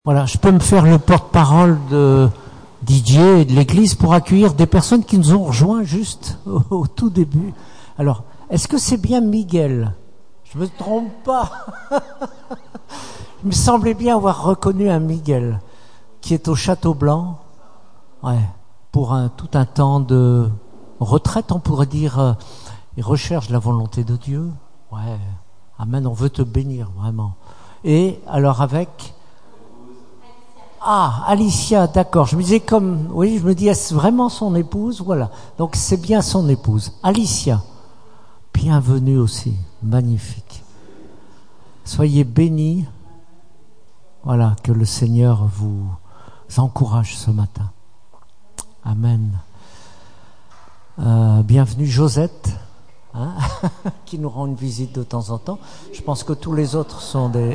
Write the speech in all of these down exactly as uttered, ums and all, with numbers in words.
Voilà, je peux me faire le porte-parole de Didier et de l'Église pour accueillir des personnes qui nous ont rejoints juste au, au tout début. Alors, est-ce que c'est bien Miguel? Je me trompe pas. Il me semblait bien avoir reconnu un Miguel qui est au Château Blanc, ouais, pour un, tout un temps de retraite, on pourrait dire. Euh, il recherche la volonté de Dieu. Ouais, amen, on veut te bénir, vraiment. Et alors avec... Ah, Alicia, d'accord. Je me disais comme... Oui, je me dis, est-ce vraiment son épouse? Voilà. Donc c'est bien son épouse. Alicia, bienvenue aussi. Magnifique. Soyez bénis. Voilà, que le Seigneur vous encourage ce matin. Amen. Euh, bienvenue Josette, hein, qui nous rend une visite de temps en temps. Je pense que tous les autres sont des...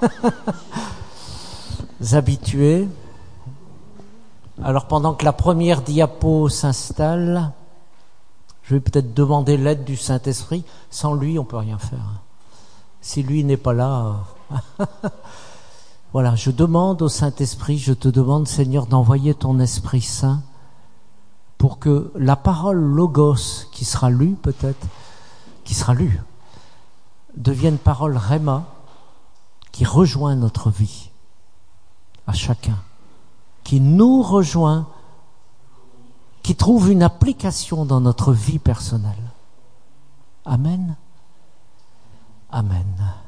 habitués. Alors pendant que la première diapo s'installe, je vais peut-être demander l'aide du Saint-Esprit. Sans lui, on peut rien faire. Si lui n'est pas là, voilà, je demande au Saint-Esprit, je te demande, Seigneur, d'envoyer ton Esprit Saint pour que la parole Logos, qui sera lue peut-être, qui sera lue, devienne parole Rhéma, qui rejoint notre vie. À chacun, qui nous rejoint, qui trouve une application dans notre vie personnelle. Amen. Amen.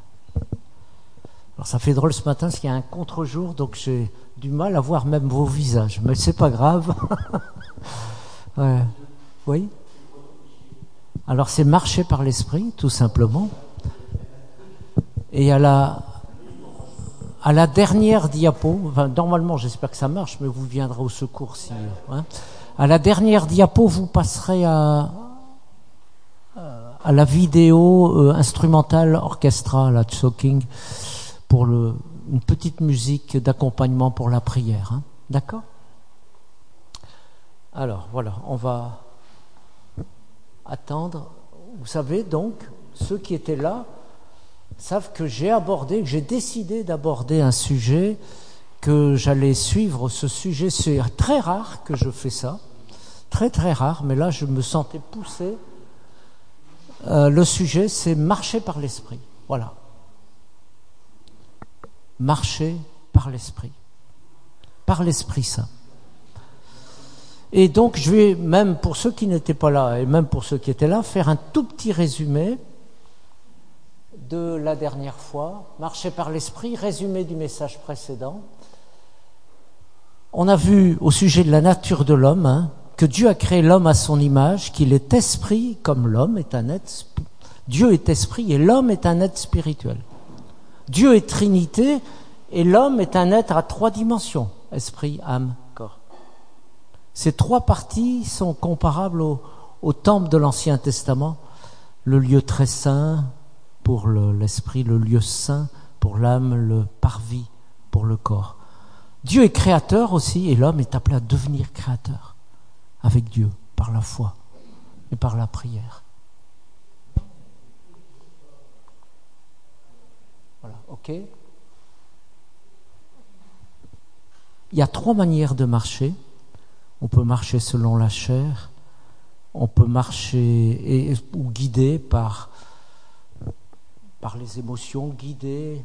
Alors ça fait drôle ce matin parce qu'il y a un contre-jour, donc j'ai du mal à voir même vos visages, mais c'est pas grave. Ouais. Oui. Alors c'est marcher par l'esprit, tout simplement. Et à la À la dernière diapo, enfin, normalement j'espère que ça marche, mais vous viendrez au secours si. Hein. À la dernière diapo, vous passerez à, à la vidéo euh, instrumentale orchestra, la choking, pour le, une petite musique d'accompagnement pour la prière. Hein. D'accord ? Alors voilà, on va attendre. Vous savez donc, ceux qui étaient là savent que j'ai abordé, que j'ai décidé d'aborder un sujet, que j'allais suivre ce sujet. C'est très rare que je fais ça, très très rare, mais là je me sentais poussé. Euh, le sujet, c'est marcher par l'esprit. Voilà. Marcher par l'esprit. Par l'Esprit Saint. Et donc je vais, même pour ceux qui n'étaient pas là, et même pour ceux qui étaient là, faire un tout petit résumé de la dernière fois, marcher par l'esprit, résumé du message précédent. On a vu au sujet de la nature de l'homme, hein, que Dieu a créé l'homme à son image, qu'il est esprit comme l'homme est un être. Dieu est esprit et l'homme est un être spirituel. Dieu est Trinité et l'homme est un être à trois dimensions, esprit, âme, corps. Ces trois parties sont comparables au, au temple de l'Ancien Testament, le lieu très saint pour le, l'esprit, le lieu saint pour l'âme, le parvis pour le corps. Dieu est créateur aussi, et l'homme est appelé à devenir créateur avec Dieu, par la foi et par la prière. Voilà, ok. Il y a trois manières de marcher. On peut marcher selon la chair, on peut marcher et, ou guider par par les émotions, guidées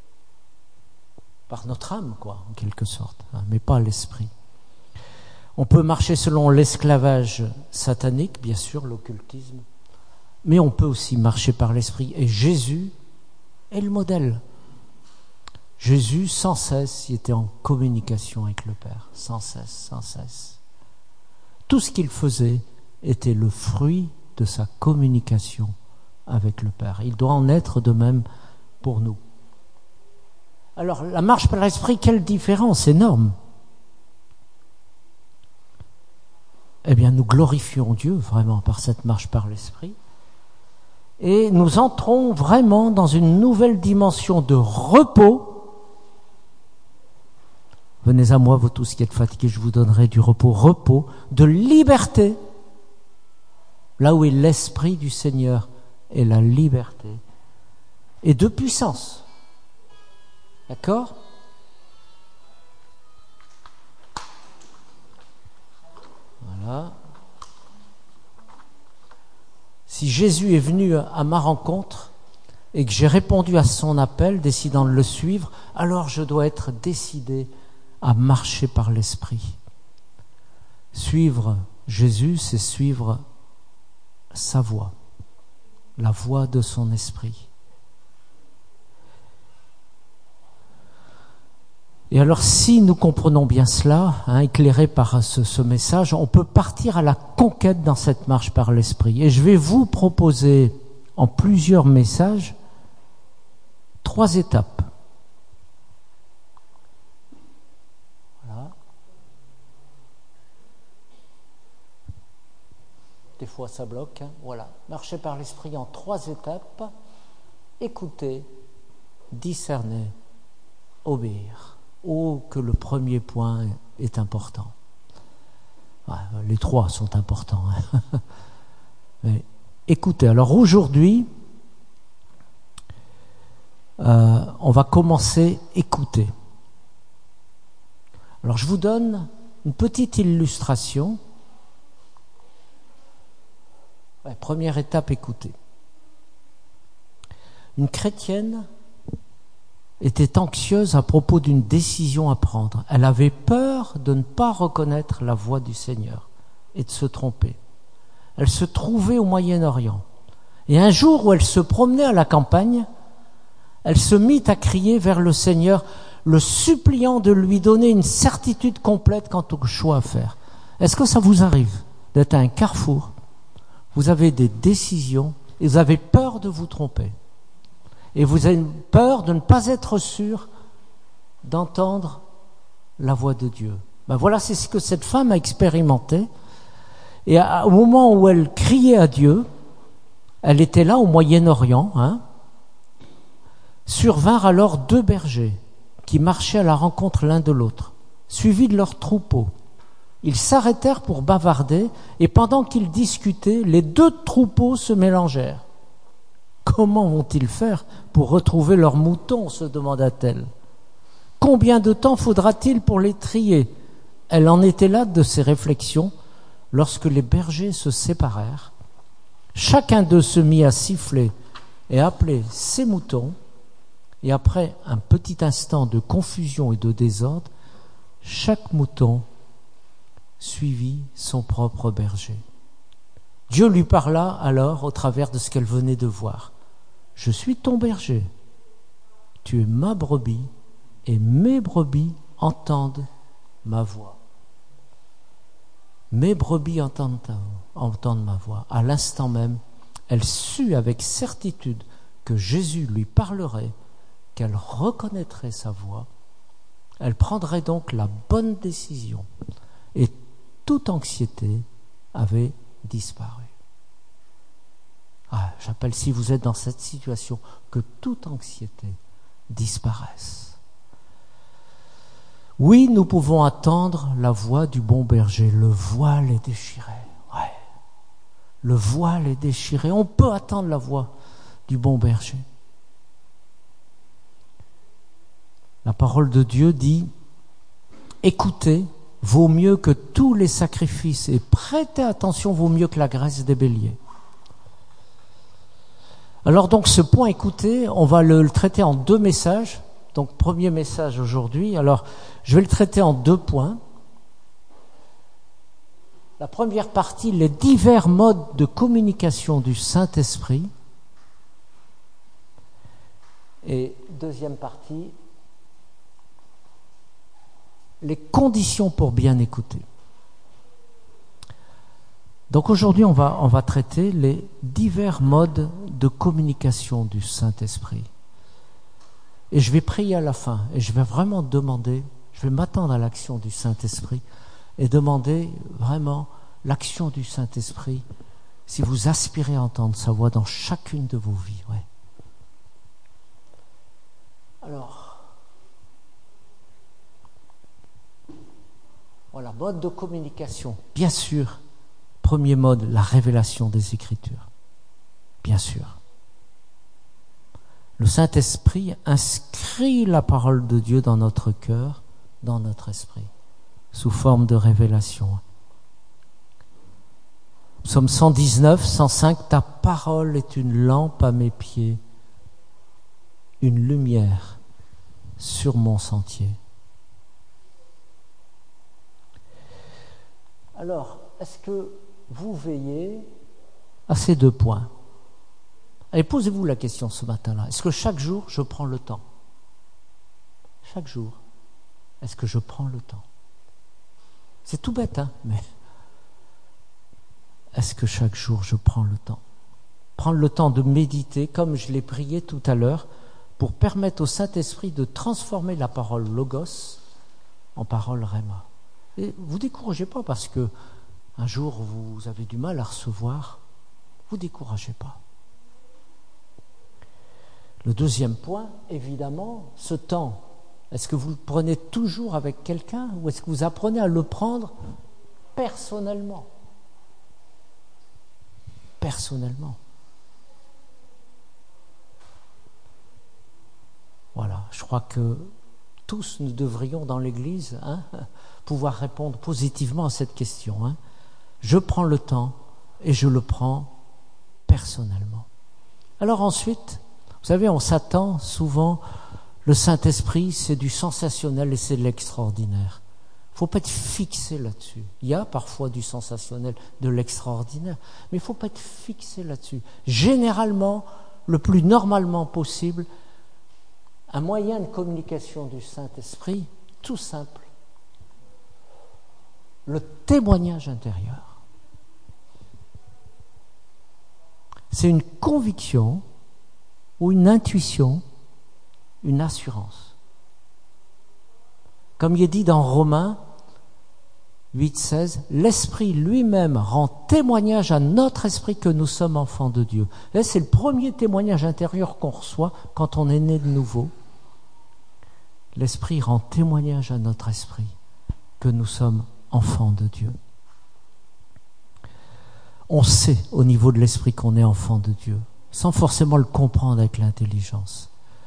par notre âme, quoi, en quelque sorte, hein, mais pas l'esprit. On peut marcher selon l'esclavage satanique, bien sûr, l'occultisme, mais on peut aussi marcher par l'esprit. Et Jésus est le modèle. Jésus, sans cesse, il était en communication avec le Père, sans cesse, sans cesse. Tout ce qu'il faisait était le fruit de sa communication avec le Père. Il doit en être de même pour nous. Alors, la marche par l'esprit, quelle différence énorme! Eh bien, nous glorifions Dieu vraiment par cette marche par l'esprit et nous entrons vraiment dans une nouvelle dimension de repos. Venez à moi, vous tous qui êtes fatigués, je vous donnerai du repos, repos, de liberté, là où est l'Esprit du Seigneur et la liberté, et de puissance. D'accord ? Si Jésus est venu à ma rencontre et que j'ai répondu à son appel, décidant de le suivre, alors je dois être décidé à marcher par l'Esprit. Suivre Jésus, c'est suivre sa voie, la voie de son esprit. Et alors, si nous comprenons bien cela, hein, éclairés par ce, ce message, on peut partir à la conquête dans cette marche par l'Esprit. Et je vais vous proposer, en plusieurs messages, trois étapes. Voilà. Des fois, ça bloque. Hein. Voilà. Marcher par l'Esprit en trois étapes. Écouter, discerner, obéir. Oh, que le premier point est important. Ouais, les trois sont importants. Hein. Mais écoutez, alors aujourd'hui, euh, on va commencer à écouter. Alors je vous donne une petite illustration. Ouais, première étape, écouter. Une chrétienne était anxieuse à propos d'une décision à prendre. Elle avait peur de ne pas reconnaître la voix du Seigneur et de se tromper. Elle se trouvait au Moyen-Orient. Et un jour où elle se promenait à la campagne, elle se mit à crier vers le Seigneur, le suppliant de lui donner une certitude complète quant au choix à faire. Est-ce que ça vous arrive d'être à un carrefour? Vous avez des décisions et vous avez peur de vous tromper. Et vous avez peur de ne pas être sûr d'entendre la voix de Dieu. Ben voilà, c'est ce que cette femme a expérimenté. Et à, au moment où elle criait à Dieu, elle était là au Moyen-Orient, hein, survinrent alors deux bergers qui marchaient à la rencontre l'un de l'autre, suivis de leurs troupeaux. Ils s'arrêtèrent pour bavarder, et pendant qu'ils discutaient, les deux troupeaux se mélangèrent. Comment vont-ils faire pour retrouver leurs moutons, se demanda-t-elle. Combien de temps faudra-t-il pour les trier? Elle en était là de ses réflexions lorsque les bergers se séparèrent. Chacun d'eux se mit à siffler et à appeler ses moutons, et après un petit instant de confusion et de désordre, chaque mouton suivit son propre berger. Dieu lui parla alors au travers de ce qu'elle venait de voir. « Je suis ton berger, tu es ma brebis, et mes brebis entendent ma voix. » Mes brebis entendent, entendent ma voix. À l'instant même, elle sut avec certitude que Jésus lui parlerait, qu'elle reconnaîtrait sa voix. Elle prendrait donc la bonne décision, et toute anxiété avait disparu. Ah, j'appelle, si vous êtes dans cette situation, que toute anxiété disparaisse. Oui, nous pouvons attendre la voix du bon berger. Le voile est déchiré. Ouais. Le voile est déchiré. On peut attendre la voix du bon berger. La parole de Dieu dit « Écoutez vaut mieux que tous les sacrifices et prêtez attention vaut mieux que la graisse des béliers. » Alors donc ce point écoutez, on va le, le traiter en deux messages. Donc premier message aujourd'hui. Alors je vais le traiter en deux points. La première partie, les divers modes de communication du Saint-Esprit. Et deuxième partie, les conditions pour bien écouter. Donc aujourd'hui, on va, on va traiter les divers modes de communication du Saint-Esprit. Et je vais prier à la fin, et je vais vraiment demander, je vais m'attendre à l'action du Saint-Esprit, et demander vraiment l'action du Saint-Esprit, si vous aspirez à entendre sa voix dans chacune de vos vies. Ouais. Alors, voilà, mode de communication, bien sûr. Premier mode, la révélation des Écritures. Bien sûr. Le Saint-Esprit inscrit la parole de Dieu dans notre cœur, dans notre esprit, sous forme de révélation. Psaume cent dix-neuf, cent cinq, ta parole est une lampe à mes pieds, une lumière sur mon sentier. Alors, est-ce que vous veillez à ces deux points? Allez, posez-vous la question ce matin-là. Est-ce que chaque jour, je prends le temps? Chaque jour, est-ce que je prends le temps? C'est tout bête, hein, mais est-ce que chaque jour, je prends le temps? Prendre le temps de méditer, comme je l'ai prié tout à l'heure, pour permettre au Saint-Esprit de transformer la parole logos en parole rhéma. Et vous ne découragez pas parce que un jour, vous avez du mal à recevoir. Vous ne découragez pas. Le deuxième point, évidemment, ce temps. Est-ce que vous le prenez toujours avec quelqu'un ou est-ce que vous apprenez à le prendre personnellement? Personnellement. Voilà, je crois que tous nous devrions dans l'Église hein, pouvoir répondre positivement à cette question. Hein. Je prends le temps et je le prends personnellement. Alors ensuite, vous savez, on s'attend souvent, le Saint-Esprit, c'est du sensationnel et c'est de l'extraordinaire. Il ne faut pas être fixé là-dessus. Il y a parfois du sensationnel, de l'extraordinaire, mais il ne faut pas être fixé là-dessus. Généralement, le plus normalement possible, un moyen de communication du Saint-Esprit, tout simple, le témoignage intérieur. C'est une conviction ou une intuition, une assurance. Comme il est dit dans Romains huit, seize, l'Esprit lui-même rend témoignage à notre esprit que nous sommes enfants de Dieu. Là, c'est le premier témoignage intérieur qu'on reçoit quand on est né de nouveau. L'Esprit rend témoignage à notre esprit que nous sommes enfants de Dieu. On sait au niveau de l'esprit qu'on est enfant de Dieu, sans forcément le comprendre avec l'intelligence.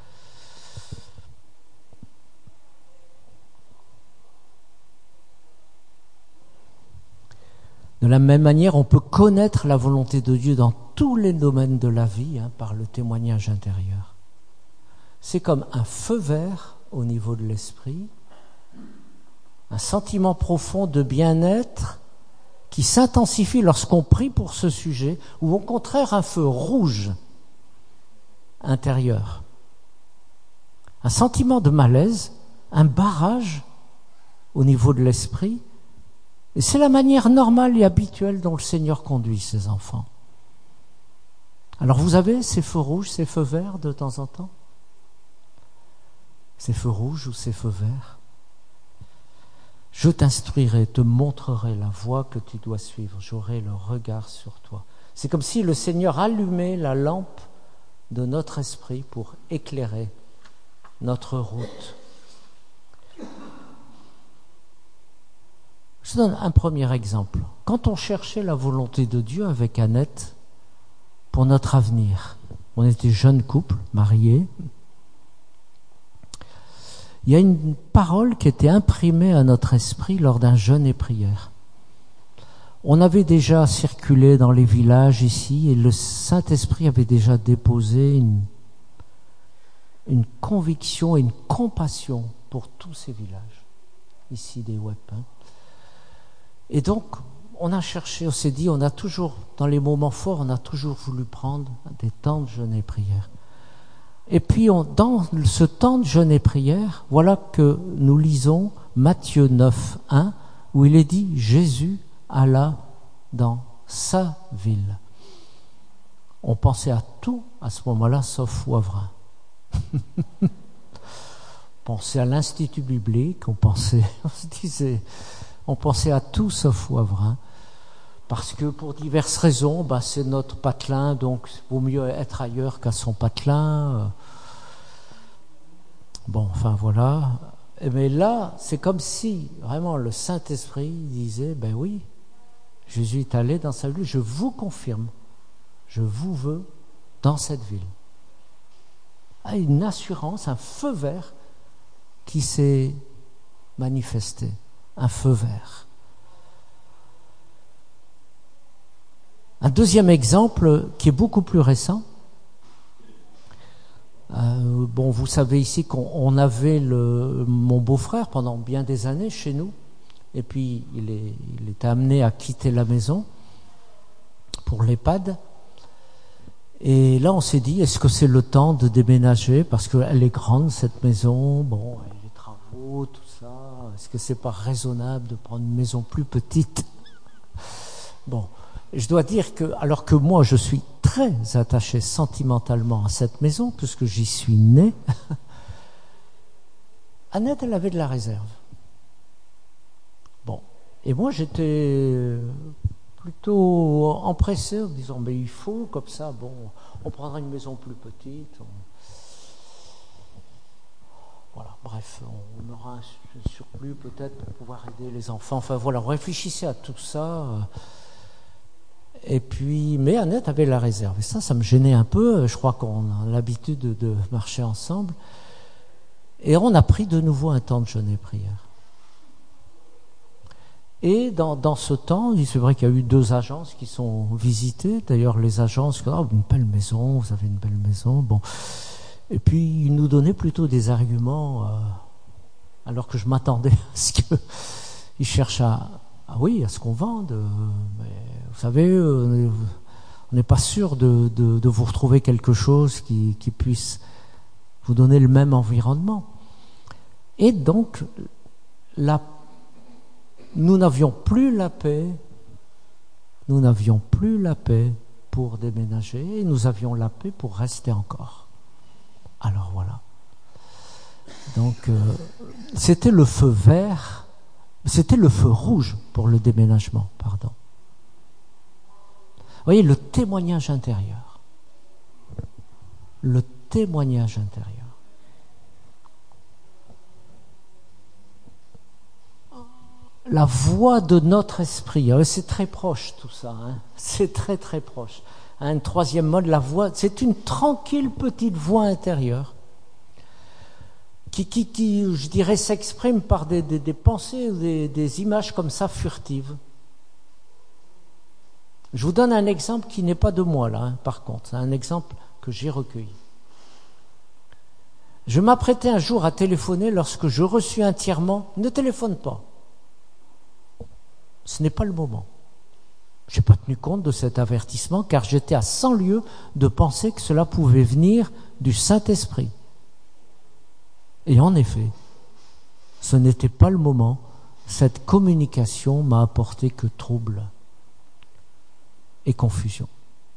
De la même manière, on peut connaître la volonté de Dieu dans tous les domaines de la vie hein, par le témoignage intérieur. C'est comme un feu vert au niveau de l'esprit, un sentiment profond de bien-être qui s'intensifie lorsqu'on prie pour ce sujet, ou au contraire un feu rouge intérieur. Un sentiment de malaise, un barrage au niveau de l'esprit, et c'est la manière normale et habituelle dont le Seigneur conduit ses enfants. Alors vous avez ces feux rouges, ces feux verts de temps en temps? Ces feux rouges ou ces feux verts? Je t'instruirai, te montrerai la voie que tu dois suivre. J'aurai le regard sur toi. C'est comme si le Seigneur allumait la lampe de notre esprit pour éclairer notre route. Je donne un premier exemple. Quand on cherchait la volonté de Dieu avec Annette pour notre avenir, on était jeune couple, mariés, il y a une parole qui était imprimée à notre esprit lors d'un jeûne et prière. On avait déjà circulé dans les villages ici et le Saint-Esprit avait déjà déposé une, une conviction et une compassion pour tous ces villages, ici des Wep. Hein. Et donc, on a cherché, on s'est dit, on a toujours, dans les moments forts, on a toujours voulu prendre des temps de jeûne et prière. Et puis, on, dans ce temps de jeûne et prière, voilà que nous lisons Matthieu neuf, un, où il est dit « Jésus alla dans sa ville ». On pensait à tout à ce moment-là, sauf Wavrin. On pensait à l'Institut biblique, on pensait, on se disait, on pensait à tout sauf Wavrin. Parce que pour diverses raisons, bah, c'est notre patelin, donc il vaut mieux être ailleurs qu'à son patelin. Bon, enfin voilà. Mais là, c'est comme si vraiment le Saint-Esprit disait, ben oui, Jésus est allé dans sa ville, je vous confirme, je vous veux dans cette ville. Ah, une assurance, un feu vert qui s'est manifesté, un feu vert. Un deuxième exemple qui est beaucoup plus récent. Euh, bon, vous savez ici qu'on on avait le, mon beau-frère pendant bien des années chez nous, et puis il est, il est amené à quitter la maison pour l'EHPAD. Et là, on s'est dit, est-ce que c'est le temps de déménager, parce qu'elle est grande cette maison, bon, les travaux, tout ça. Est-ce que c'est pas raisonnable de prendre une maison plus petite? Bon, je dois dire que, alors que moi, je suis très attaché sentimentalement à cette maison, puisque j'y suis né, Annette, elle avait de la réserve. Bon, et moi, j'étais plutôt empressé en me disant, mais il faut, comme ça, bon, on prendra une maison plus petite. On... Voilà, bref, on aura un surplus peut-être pour pouvoir aider les enfants. Enfin voilà, on réfléchissait à tout ça. Et puis, mais Annette avait la réserve. Et ça, ça me gênait un peu. Je crois qu'on a l'habitude de, de marcher ensemble. Et on a pris de nouveau un temps de jeûne et prière. Et dans, dans ce temps, c'est vrai qu'il y a eu deux agences qui sont visitées. D'ailleurs, les agences, oh, une belle maison, vous avez une belle maison. Bon. Et puis, ils nous donnaient plutôt des arguments, euh, alors que je m'attendais à ce qu'ils cherchent à, ah oui, à ce qu'on vende. Euh, mais vous savez, euh, on n'est pas sûr de, de, de vous retrouver quelque chose qui, qui puisse vous donner le même environnement. Et donc, la, nous n'avions plus la paix, nous n'avions plus la paix pour déménager, et nous avions la paix pour rester encore. Alors voilà. Donc, euh, c'était le feu vert, c'était le feu rouge pour le déménagement, pardon. Vous voyez, le témoignage intérieur. Le témoignage intérieur. La voix de notre esprit, c'est très proche tout ça, hein, c'est très très proche. Un troisième mode, la voix, c'est une tranquille petite voix intérieure qui, qui, qui je dirais, s'exprime par des, des, des pensées, des, des images comme ça furtives. Je vous donne un exemple qui n'est pas de moi là, hein, par contre, c'est un exemple que j'ai recueilli. Je m'apprêtais un jour à téléphoner lorsque je reçus un tirement. Ne téléphone pas. Ce n'est pas le moment. Je n'ai pas tenu compte de cet avertissement car j'étais à cent lieues de penser que cela pouvait venir du Saint-Esprit. Et en effet, ce n'était pas le moment. Cette communication m'a apporté que trouble et confusion.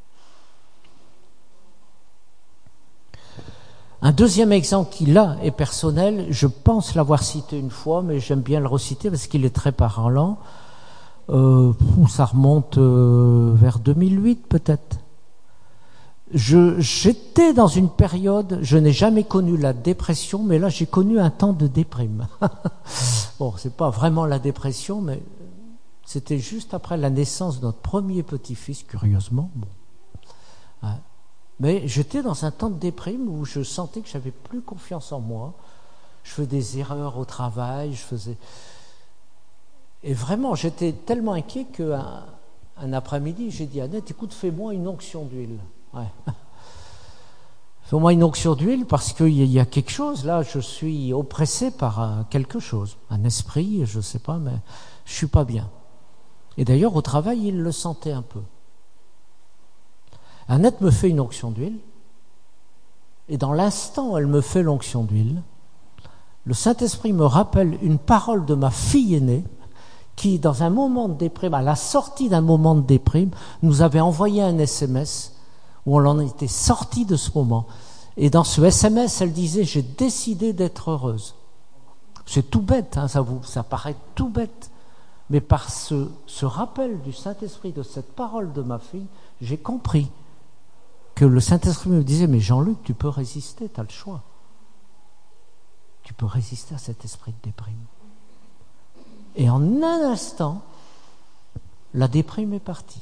Un deuxième exemple qui là est personnel, je pense l'avoir cité une fois, mais j'aime bien le reciter parce qu'il est très parlant. Euh, ça remonte euh, vers deux mille huit peut-être. Je, j'étais dans une période, je n'ai jamais connu la dépression, mais là j'ai connu un temps de déprime. Bon, c'est pas vraiment la dépression, mais c'était juste après la naissance de notre premier petit-fils, curieusement. Bon. Ouais. Mais j'étais dans un temps de déprime où je sentais que j'avais plus confiance en moi. Je faisais des erreurs au travail, je faisais... Et vraiment, j'étais tellement inquiet qu'un un après-midi, j'ai dit à Annette, écoute, fais-moi une onction d'huile. Ouais. Fais-moi une onction d'huile parce qu'il y a quelque chose, là, je suis oppressé par quelque chose. Un esprit, je ne sais pas, mais je ne suis pas bien. Et d'ailleurs, au travail, il le sentait un peu. Annette me fait une onction d'huile, et dans l'instant où elle me fait l'onction d'huile, le Saint-Esprit me rappelle une parole de ma fille aînée, qui, dans un moment de déprime, à la sortie d'un moment de déprime, nous avait envoyé un S M S où on en était sorti de ce moment. Et dans ce S M S, elle disait « J'ai décidé d'être heureuse ». C'est tout bête, hein, ça, vous, ça paraît tout bête. Mais par ce, ce rappel du Saint-Esprit, de cette parole de ma fille, j'ai compris que le Saint-Esprit me disait « Mais Jean-Luc, tu peux résister, tu as le choix. Tu peux résister à cet esprit de déprime. » Et en un instant, la déprime est partie.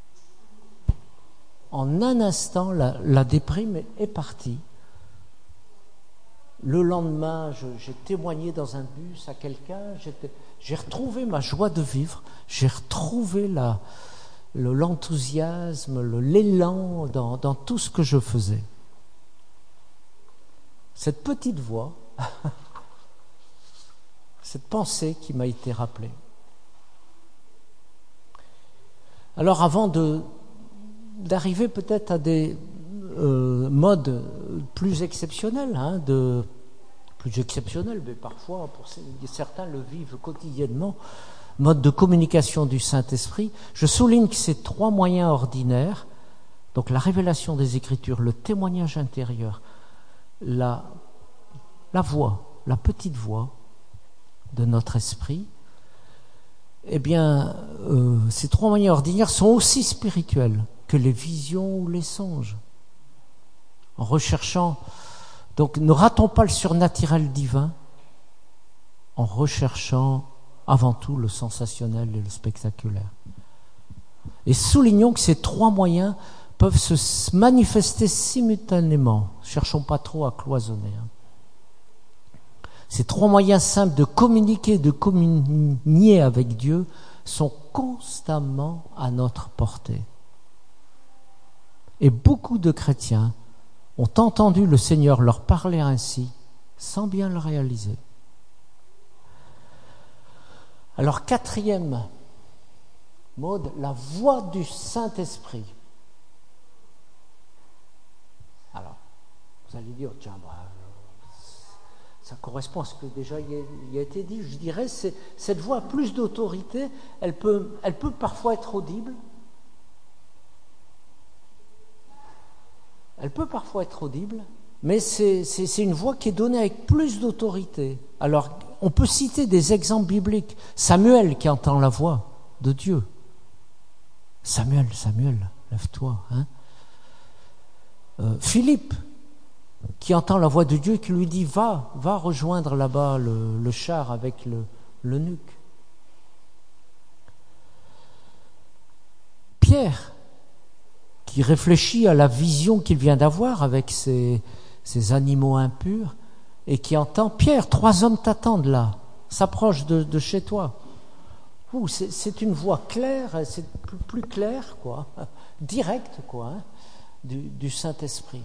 En un instant, la, la déprime est partie. Le lendemain, je, j'ai témoigné dans un bus à quelqu'un, j'étais, j'ai retrouvé ma joie de vivre, j'ai retrouvé la, le, l'enthousiasme, le, l'élan dans, dans tout ce que je faisais. Cette petite voix, cette pensée qui m'a été rappelée. Alors avant de, d'arriver peut-être à des euh, modes plus exceptionnels, hein, de, plus exceptionnels, mais parfois pour certains le vivent quotidiennement, mode de communication du Saint-Esprit, je souligne que ces trois moyens ordinaires, donc la révélation des Écritures, le témoignage intérieur, la, la voix, la petite voix de notre esprit, eh bien, euh, ces trois moyens ordinaires sont aussi spirituels que les visions ou les songes. En recherchant, donc ne ratons pas le surnaturel divin, en recherchant avant tout le sensationnel et le spectaculaire. Et soulignons que ces trois moyens peuvent se manifester simultanément. Ne cherchons pas trop à cloisonner. Hein. Ces trois moyens simples de communiquer, de communier avec Dieu sont constamment à notre portée. Et beaucoup de chrétiens ont entendu le Seigneur leur parler ainsi, sans bien le réaliser. Alors, quatrième mode, la voix du Saint-Esprit. Alors, vous allez dire, tiens, bah, ça correspond à ce que déjà il a été dit. Je dirais, c'est, cette voix a plus d'autorité, elle peut, elle peut parfois être audible. Elle peut parfois être audible, mais c'est, c'est, c'est une voix qui est donnée avec plus d'autorité. Alors, on peut citer des exemples bibliques. Samuel qui entend la voix de Dieu. Samuel, Samuel, lève-toi. Hein. Euh, Philippe qui entend la voix de Dieu et qui lui dit « Va, va rejoindre là-bas le, le char avec le, l'eunuque. » Pierre qui réfléchit à la vision qu'il vient d'avoir avec ces, ces animaux impurs et qui entend « Pierre, trois hommes t'attendent là, s'approchent de, de chez toi. » Ouh, c'est, c'est une voix claire, c'est plus, plus clair, quoi, directe, quoi, hein, du, du Saint-Esprit.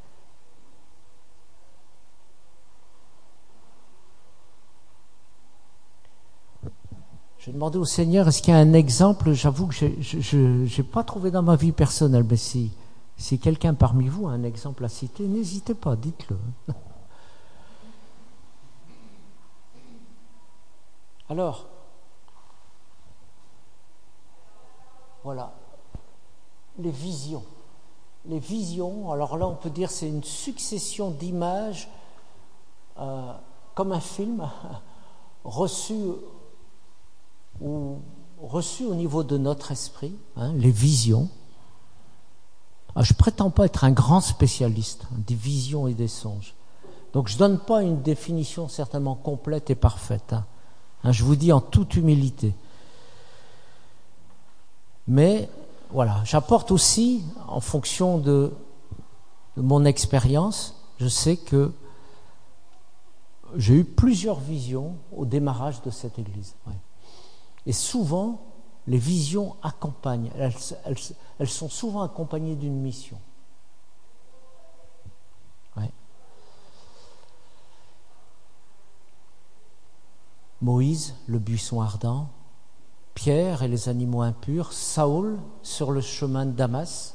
J'ai demandé au Seigneur, est-ce qu'il y a un exemple? J'avoue que je n'ai pas trouvé dans ma vie personnelle, mais si, si quelqu'un parmi vous a un exemple à citer, n'hésitez pas, dites-le. Alors, voilà, les visions. Les visions, alors là on peut dire c'est une succession d'images, euh, comme un film, reçu ou reçu au niveau de notre esprit, hein, les visions. Alors, je ne prétends pas être un grand spécialiste hein, des visions et des songes. Donc je ne donne pas une définition certainement complète et parfaite. Hein. Hein, je vous dis en toute humilité. Mais voilà, j'apporte aussi, en fonction de, de mon expérience, je sais que j'ai eu plusieurs visions au démarrage de cette église. Ouais. Et souvent, les visions accompagnent, elles, elles, elles sont souvent accompagnées d'une mission. Ouais. Moïse, le buisson ardent, Pierre et les animaux impurs, Saül sur le chemin de Damas.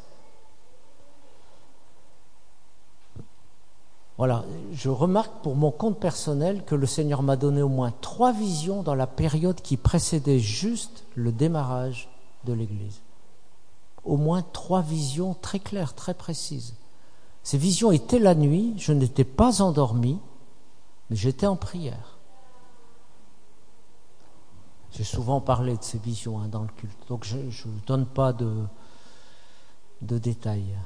Voilà, je remarque pour mon compte personnel que le Seigneur m'a donné au moins trois visions dans la période qui précédait juste le démarrage de l'Église. Au moins trois visions très claires, très précises. Ces visions étaient la nuit, je n'étais pas endormi, mais j'étais en prière. J'ai souvent parlé de ces visions hein, dans le culte, donc je ne donne pas de, de détails.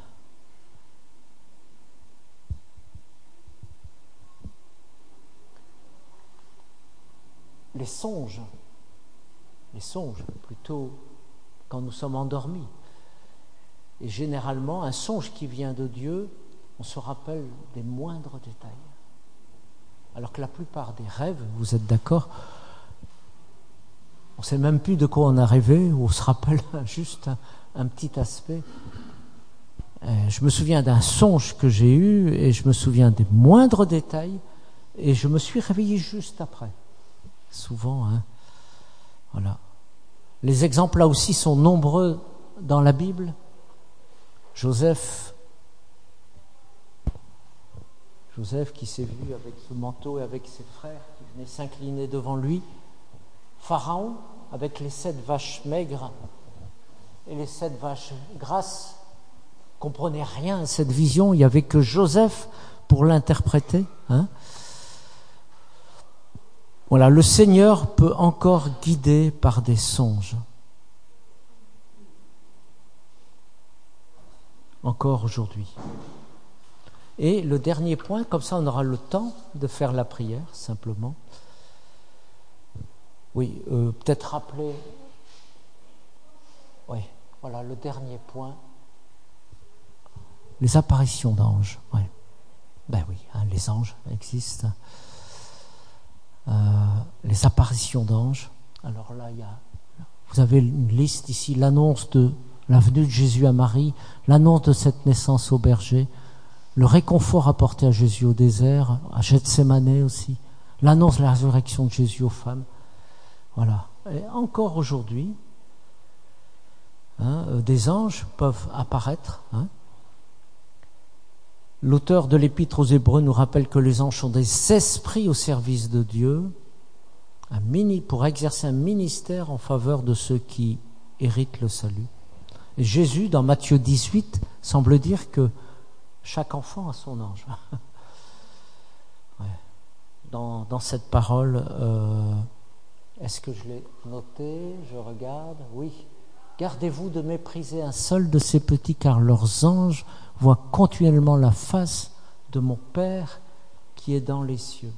Les songes, les songes, plutôt quand nous sommes endormis. Et généralement, un songe qui vient de Dieu, on se rappelle des moindres détails. Alors que la plupart des rêves, vous êtes d'accord, On ne sait même plus de quoi on a rêvé, ou on se rappelle juste un, un petit aspect. Euh, je me souviens d'un songe que j'ai eu, et je me souviens des moindres détails, et je me suis réveillé juste après. Souvent, hein. Voilà. Les exemples là aussi sont nombreux dans la Bible. Joseph, Joseph qui s'est vu avec ce manteau et avec ses frères qui venaient s'incliner devant lui. Pharaon avec les sept vaches maigres et les sept vaches grasses ne comprenait rien à cette vision. Il n'y avait que Joseph pour l'interpréter. Hein. Voilà, le Seigneur peut encore guider par des songes. Encore aujourd'hui. Et le dernier point, comme ça on aura le temps de faire la prière, simplement. Oui, euh, peut-être rappeler... Oui, voilà, le dernier point. Les apparitions d'anges. Oui. Ben oui, hein, les anges existent. Euh, les apparitions d'anges. Alors là, il y a... Vous avez une liste ici, l'annonce de la venue de Jésus à Marie, l'annonce de cette naissance au berger, le réconfort apporté à Jésus au désert, à Gethsémanée aussi, l'annonce de la résurrection de Jésus aux femmes. Voilà. Et encore aujourd'hui, hein, des anges peuvent apparaître. Hein. L'auteur de l'Épître aux Hébreux nous rappelle que les anges sont des esprits au service de Dieu, un mini, pour exercer un ministère en faveur de ceux qui héritent le salut. Et Jésus, dans Matthieu dix-huit, semble dire que chaque enfant a son ange. Ouais. Dans, dans cette parole, euh, est-ce que je l'ai noté? Je regarde. Oui. Gardez-vous de mépriser un seul de ces petits, car leurs anges voient continuellement la face de mon Père qui est dans les cieux.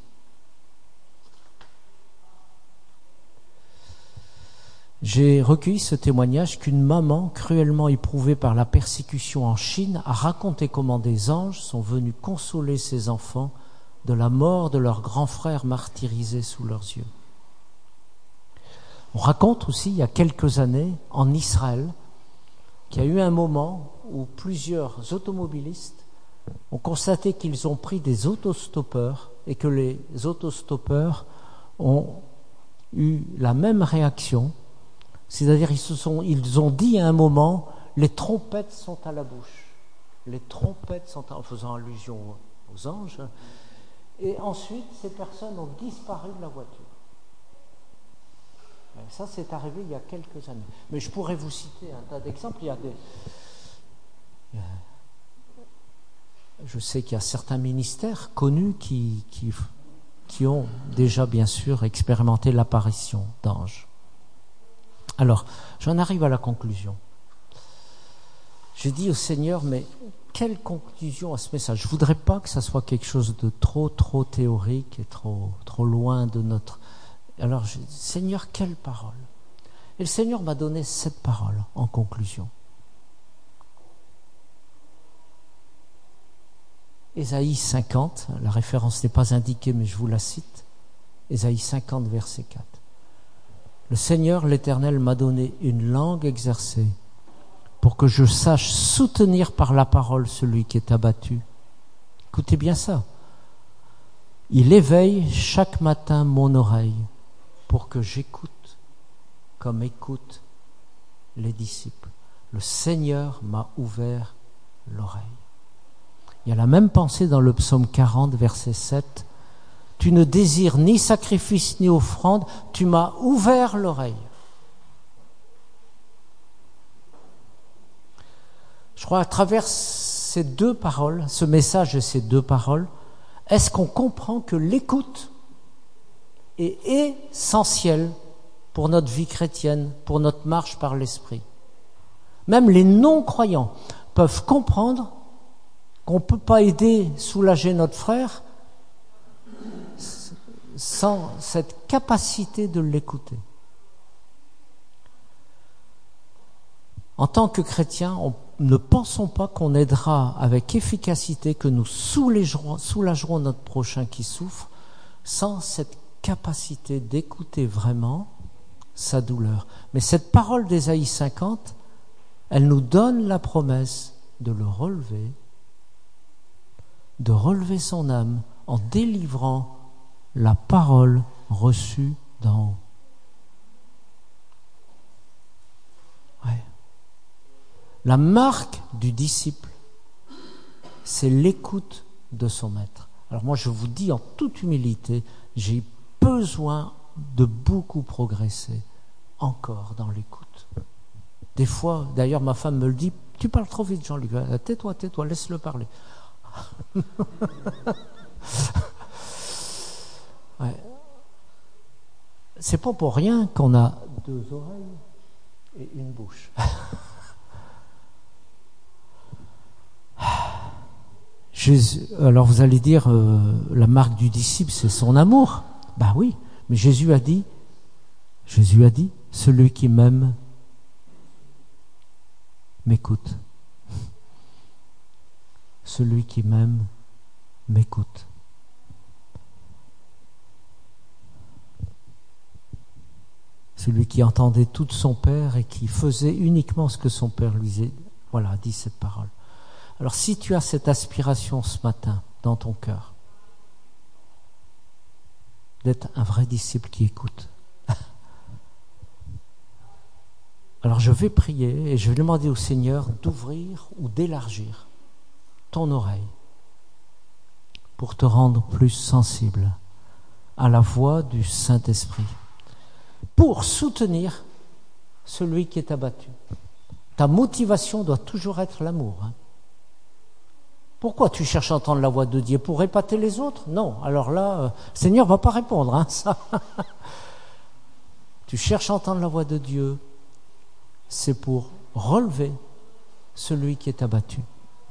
J'ai recueilli ce témoignage qu'une maman cruellement éprouvée par la persécution en Chine a raconté comment des anges sont venus consoler ses enfants de la mort de leur grand frère martyrisé sous leurs yeux. On raconte aussi, il y a quelques années, en Israël, qu'il y a eu un moment où plusieurs automobilistes ont constaté qu'ils ont pris des autostoppeurs et que les autostoppeurs ont eu la même réaction. C'est-à-dire ils se sont, ils ont dit à un moment, les trompettes sont à la bouche. Les trompettes sont à, en faisant allusion aux anges. Et ensuite, ces personnes ont disparu de la voiture. Et ça, c'est arrivé il y a quelques années. Mais je pourrais vous citer un tas d'exemples. Il y a des... Je sais qu'il y a certains ministères connus qui, qui, qui ont déjà, bien sûr, expérimenté l'apparition d'anges. Alors, j'en arrive à la conclusion. J'ai dit au Seigneur, mais quelle conclusion à ce message? Je ne voudrais pas que ça soit quelque chose de trop, trop théorique et trop, trop loin de notre... Alors, je dis, Seigneur, quelle parole? Et le Seigneur m'a donné cette parole en conclusion. Ésaïe cinquante, la référence n'est pas indiquée, mais je vous la cite. Ésaïe cinquante, verset quatre. Le Seigneur, l'Éternel, m'a donné une langue exercée pour que je sache soutenir par la parole celui qui est abattu. Écoutez bien ça. Il éveille chaque matin mon oreille pour que j'écoute comme écoutent les disciples. Le Seigneur m'a ouvert l'oreille. Il y a la même pensée dans le psaume quarante, verset sept. Tu ne désires ni sacrifice ni offrande, tu m'as ouvert l'oreille. Je crois à travers ces deux paroles, ce message et ces deux paroles, est-ce qu'on comprend que l'écoute est essentielle pour notre vie chrétienne, pour notre marche par l'Esprit? Même les non-croyants peuvent comprendre qu'on ne peut pas aider, soulager notre frère sans cette capacité de l'écouter. En tant que chrétiens, on, ne pensons pas qu'on aidera avec efficacité, que nous soulagerons, soulagerons notre prochain qui souffre, sans cette capacité d'écouter vraiment sa douleur. Mais cette parole d'Ésaïe cinquante, elle nous donne la promesse de le relever, de relever son âme en délivrant la parole reçue d'en haut. Ouais. La marque du disciple, c'est l'écoute de son maître. Alors moi, je vous dis en toute humilité, j'ai besoin de beaucoup progresser encore dans l'écoute. Des fois, d'ailleurs, ma femme me le dit, tu parles trop vite, Jean-Luc. Tais-toi, tais-toi, laisse-le parler. Ouais. C'est pas pour rien qu'on a deux oreilles et une bouche. Jésus, alors vous allez dire, euh, la marque du disciple, c'est son amour. Ben oui, mais Jésus a dit, Jésus a dit, celui qui m'aime m'écoute. Celui qui m'aime m'écoute. Celui qui entendait tout de son Père et qui faisait uniquement ce que son Père lui disait. Voilà, dit cette parole. Alors si tu as cette aspiration ce matin dans ton cœur, d'être un vrai disciple qui écoute, alors je vais prier et je vais demander au Seigneur d'ouvrir ou d'élargir ton oreille pour te rendre plus sensible à la voix du Saint-Esprit, pour soutenir celui qui est abattu. Ta motivation doit toujours être l'amour. Hein. Pourquoi tu cherches à entendre la voix de Dieu? Pour épater les autres? Non. Alors là, euh, le Seigneur ne va pas répondre. Hein, ça. Tu cherches à entendre la voix de Dieu, c'est pour relever celui qui est abattu.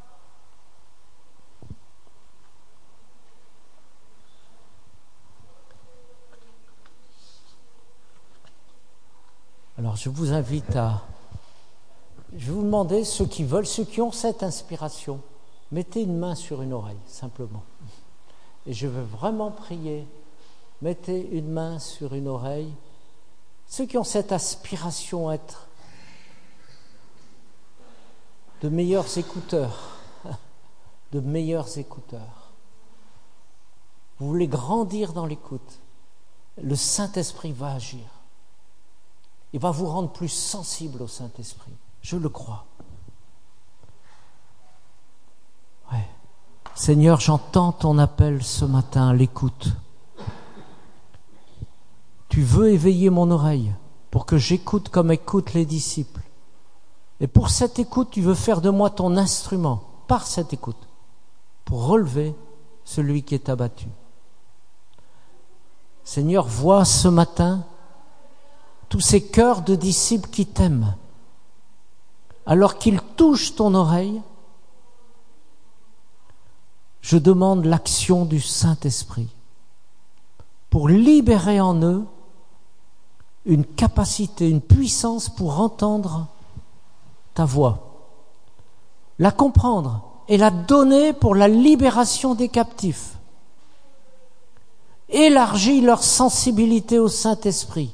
Alors je vous invite à... Je vais vous demander, ceux qui veulent, ceux qui ont cette inspiration, mettez une main sur une oreille, simplement. Et je veux vraiment prier. Mettez une main sur une oreille. Ceux qui ont cette aspiration à être de meilleurs écouteurs, de meilleurs écouteurs. Vous voulez grandir dans l'écoute. Le Saint-Esprit va agir. Il va vous rendre plus sensible au Saint-Esprit. Je le crois. Ouais. Seigneur, j'entends ton appel ce matin à l'écoute. Tu veux éveiller mon oreille pour que j'écoute comme écoutent les disciples. Et pour cette écoute, tu veux faire de moi ton instrument, par cette écoute, pour relever celui qui est abattu. Seigneur, vois ce matin tous ces cœurs de disciples qui t'aiment, alors qu'ils touchent ton oreille, je demande l'action du Saint-Esprit pour libérer en eux une capacité, une puissance pour entendre ta voix, la comprendre et la donner pour la libération des captifs. Élargis leur sensibilité au Saint-Esprit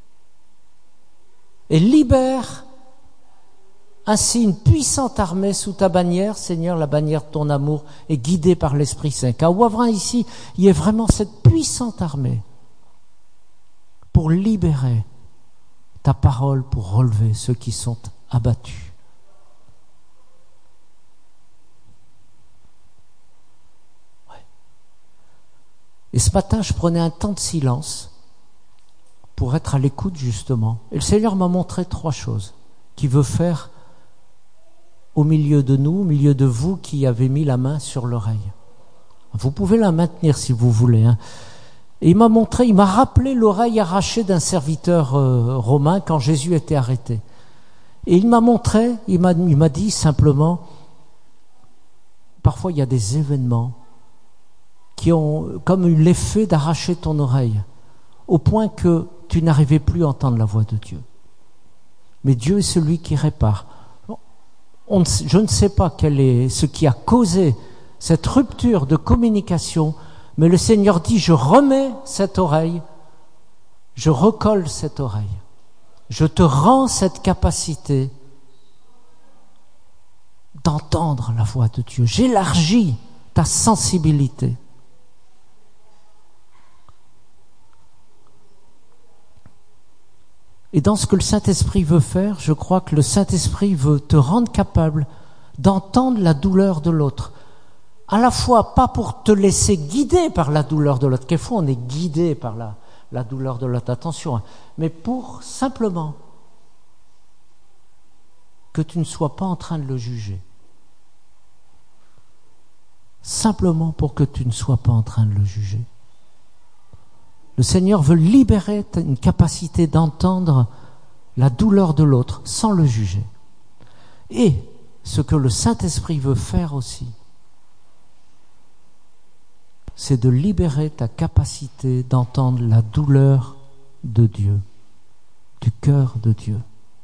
et libère ainsi une puissante armée sous ta bannière, Seigneur, la bannière de ton amour est guidée par l'Esprit Saint. Qu'à Wavrin ici, il y ait vraiment cette puissante armée pour libérer ta parole, pour relever ceux qui sont abattus. Ouais. Et ce matin, je prenais un temps de silence pour être à l'écoute justement. Et le Seigneur m'a montré trois choses qu'il veut faire au milieu de nous, au milieu de vous qui avez mis la main sur l'oreille. Vous pouvez la maintenir si vous voulez. Hein. Et il m'a montré, il m'a rappelé l'oreille arrachée d'un serviteur euh, romain quand Jésus était arrêté. Et il m'a montré, il m'a, il m'a dit simplement, parfois il y a des événements qui ont comme eu l'effet d'arracher ton oreille, au point que tu n'arrivais plus à entendre la voix de Dieu. Mais Dieu est celui qui répare. On, je ne sais pas quel est ce qui a causé cette rupture de communication, mais le Seigneur dit, je remets cette oreille, je recolle cette oreille. Je te rends cette capacité d'entendre la voix de Dieu. J'élargis ta sensibilité. Et dans ce que le Saint-Esprit veut faire, je crois que le Saint-Esprit veut te rendre capable d'entendre la douleur de l'autre. À la fois, pas pour te laisser guider par la douleur de l'autre, quelquefois on est guidé par la, la douleur de l'autre, attention, hein, mais pour simplement que tu ne sois pas en train de le juger. Simplement pour que tu ne sois pas en train de le juger. Le Seigneur veut libérer une capacité d'entendre la douleur de l'autre sans le juger. Et ce que le Saint-Esprit veut faire aussi, c'est de libérer ta capacité d'entendre la douleur de Dieu, du cœur de Dieu.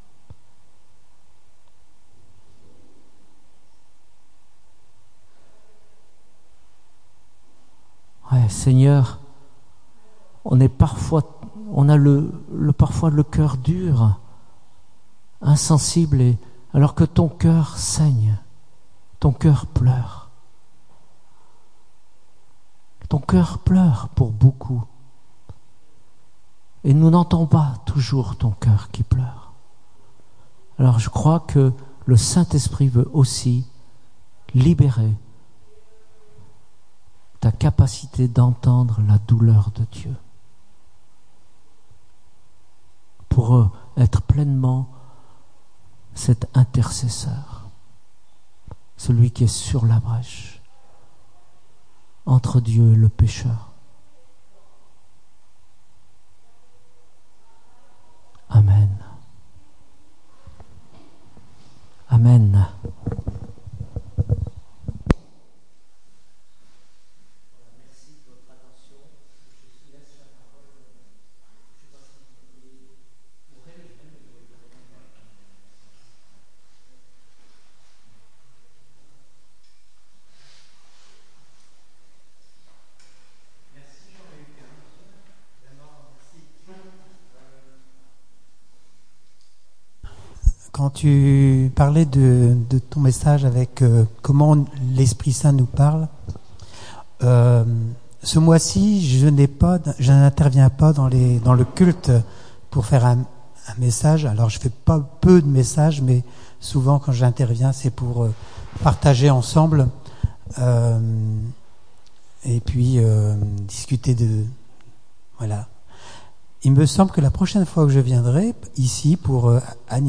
Ouais, Seigneur, on est parfois, on a le, le parfois le cœur dur, insensible, et alors que ton cœur saigne, ton cœur pleure. Ton cœur pleure pour beaucoup. Et nous n'entendons pas toujours ton cœur qui pleure. Alors je crois que le Saint-Esprit veut aussi libérer ta capacité d'entendre la douleur de Dieu. Pour être pleinement cet intercesseur, celui qui est sur la brèche entre Dieu et le pécheur. Amen. Amen. Quand tu parlais de, de ton message avec euh, comment l'Esprit Saint nous parle, euh, ce mois-ci, je n'ai pas, je n'interviens pas dans les dans le culte pour faire un, un message. Alors, je fais pas peu de messages, mais souvent quand j'interviens, c'est pour euh, partager ensemble euh, et puis euh, discuter de voilà. Il me semble que la prochaine fois que je viendrai ici pour euh,